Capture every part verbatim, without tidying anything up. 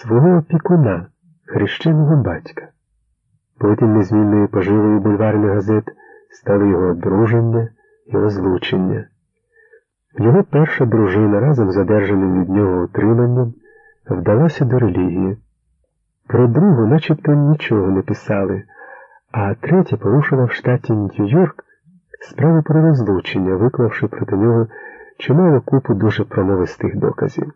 свого опікуна, хрещеного батька. Потім незмінною поживою бульварних газет стали його одруження і розлучення. Його перша дружина разом з одержаним від нього утриманням вдалася до релігії. Про другу начебто нічого не писали, а третя порушила в штаті Нью-Йорк справу про розлучення, виклавши проти нього чимало купу дуже промовистих доказів.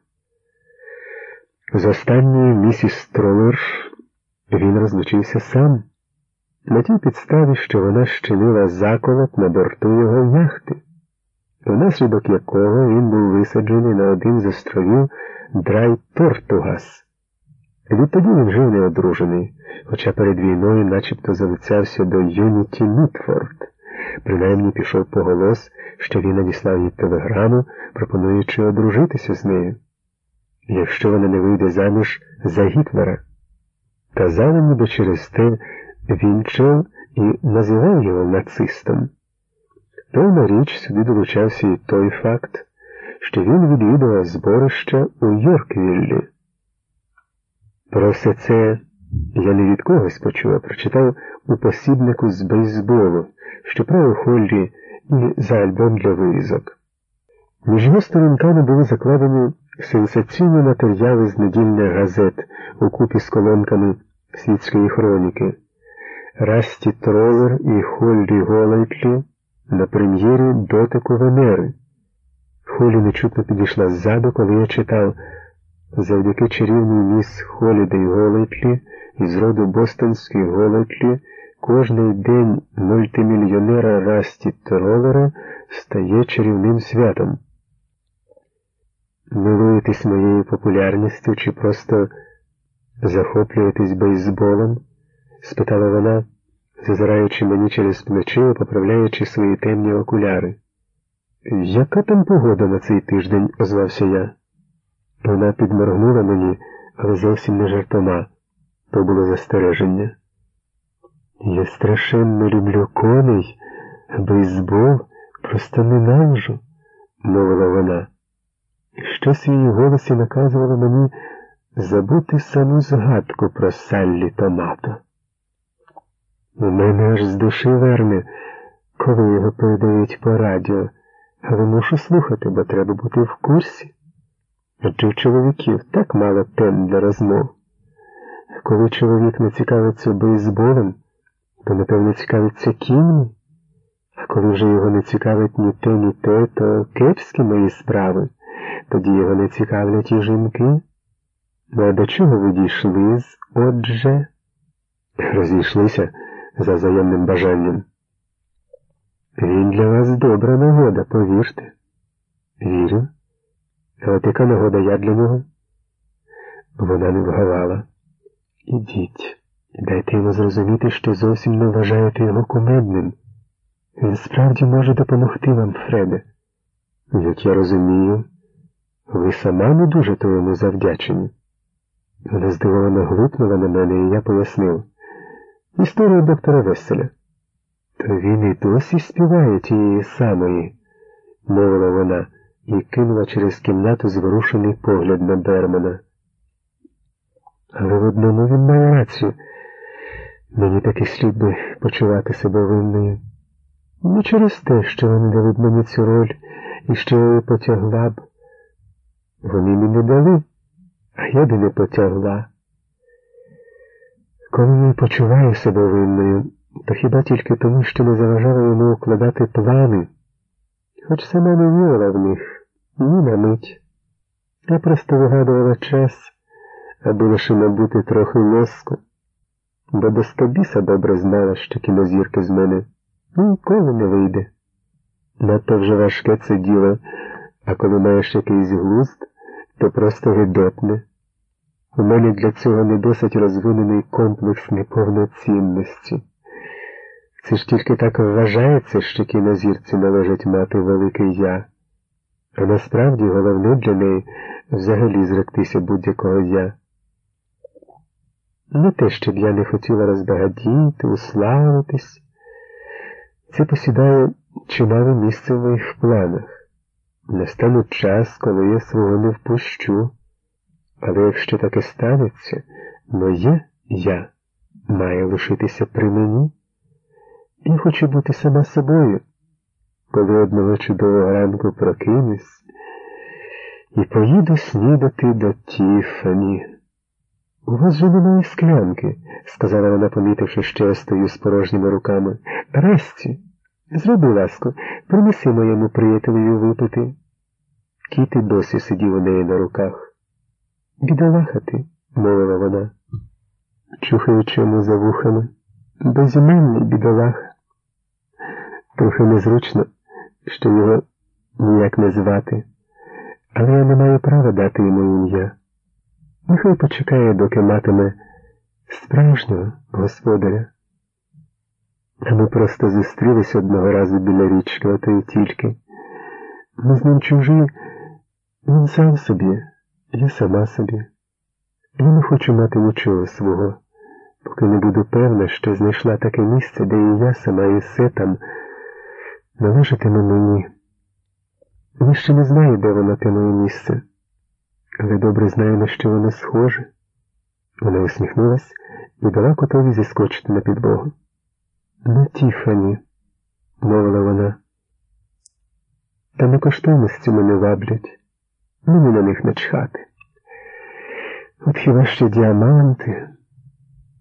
З останньою місіс Тролер він розлучився сам, на тій підставі, що вона щинила заколот на борту його яхти, внаслідок якого він був висаджений на один з островів Драй-Тортугас. Відтоді він жив неодружений, хоча перед війною начебто залицявся до Юніті Мітфорд. Принаймні пішов поголос, що він надіслав їй телеграму, пропонуючи одружитися з нею, якщо вона не вийде заміж за Гітлера. Казали, ніби через те він чув і називав його нацистом. Певна річ, сюди долучався і той факт, що він відвідував зборище у Йорквіллі. Про все це я не від когось почув, а прочитав у посібнику з бейсболу, що правив Холлі і за альбом для вирізок. Між його сторінками були закладені сенсаційні матеріали з недільних газет у купі з колонками світської хроніки. Расті Тролер і Холлі Голайтлі на прем'єрі «Дотику Венери». Холлі нечутно підійшла ззаду, коли я читав: завдяки чарівній міс Холідей Голайтлі із роду бостонських Голайтлі кожний день мультимільйонера Расті Тролера стає чарівним святом. Милуєтесь моєю популярністю чи просто захоплюєтесь бейсболом? Спитала вона, зазираючи мені через плече і поправляючи свої темні окуляри. Яка там погода на цей тиждень? Озвався я. Вона підморгнула мені, але зовсім не жартома. То було застереження. Я страшенно люблю коней, бейсбол просто ненавижу, мовила вона. І щось в її голосі наказувало мені забути саму згадку про Саллі Томато. У мене аж з душі верне, коли його передають по радіо, але мушу слухати, бо треба бути в курсі. Адже в чоловіків так мало тем для розмов. Коли чоловік не цікавиться бейсболом, то, напевно, цікавиться кіньми. А коли вже його не цікавить ні те, ні те, то кепські мої справи. Тоді його не цікавлять і жінки. Ну, а до чого ви дійшли з «отже»? Розійшлися за взаємним бажанням. Він для вас добра нагода, повірте. Вірю. А от яка нагода я для нього? Вона не вгавала. Ідіть, і дайте йому зрозуміти, що зовсім не вважаєте його кумедним. Він справді може допомогти вам, Фреде. Як я розумію, ви сама не дуже то йому завдячені. Вона здивовано глупнула на мене, і я пояснив. Історія доктора Весселя. То він і досі співає тієї самої, мовила вона, і кинула через кімнату зворушений погляд на Бермана. Але в одному він має рацію. Мені таки слід би почувати себе винною. Не через те, що вони дали б мені цю роль, і що я її потягла б. Вони мені дали, а я би не потягла. Коли я почуваю себе винною, то хіба тільки тому, що не заважала йому укладати плани, хоч сама не вірила в них, ні на мить. Я просто вигадувала час, аби лише набути трохи лоску, бо до стобіса добре знала, що кінозірки з мене ніколи не вийде. Надто вже важке це діло, а коли маєш якийсь глузд, то просто гидотне. У мене для цього не досить розвинений комплекс неповноцінності. Це ж тільки так вважається, що кінозірці належить мати велике «я». А насправді головне для неї взагалі зректися будь-якого «я». Не те, щоб я не хотіла розбагатіти, уславитись. Це посідає чимале місце в моїх планах. Настане час, коли я свого не впущу. Але якщо таке станеться, моє я має лишитися при мені. Я хочу бути сама собою, коли одного чудового ранку прокинусь і поїду снідати до Тіффані. «У вас же немає склянки», – сказала вона, помітивши, що я стою з порожніми руками. «Расті, зроби ласку, принеси моєму приятелеві випити». Кіт і досі сидів у неї на руках. «Бідолаха ти», – мовила вона, чухаючи йому за вухами. «Безіменний бідолаха. Трохи незручно, що його ніяк не звати, але я не маю права дати йому ім'я. Нехай почекає, доки матиме справжнього господаря. А ми просто зустрілись одного разу біля річки, ото й тільки. Ми з ним чужі, він сам собі, я сама собі. Я не хочу мати нічого свого, поки не буду певна, що знайшла таке місце, де і я сама, і все там належатиме мені. Я ще не знаю, де воно те моє місце, але добре знаю, на що воно схоже». Вона усміхнулась і дала котові зіскочити на підлогу. «На Тіффані», – мовила вона. «Та не коштовності мене ваблять, мені на них начхати. От хіба що діаманти,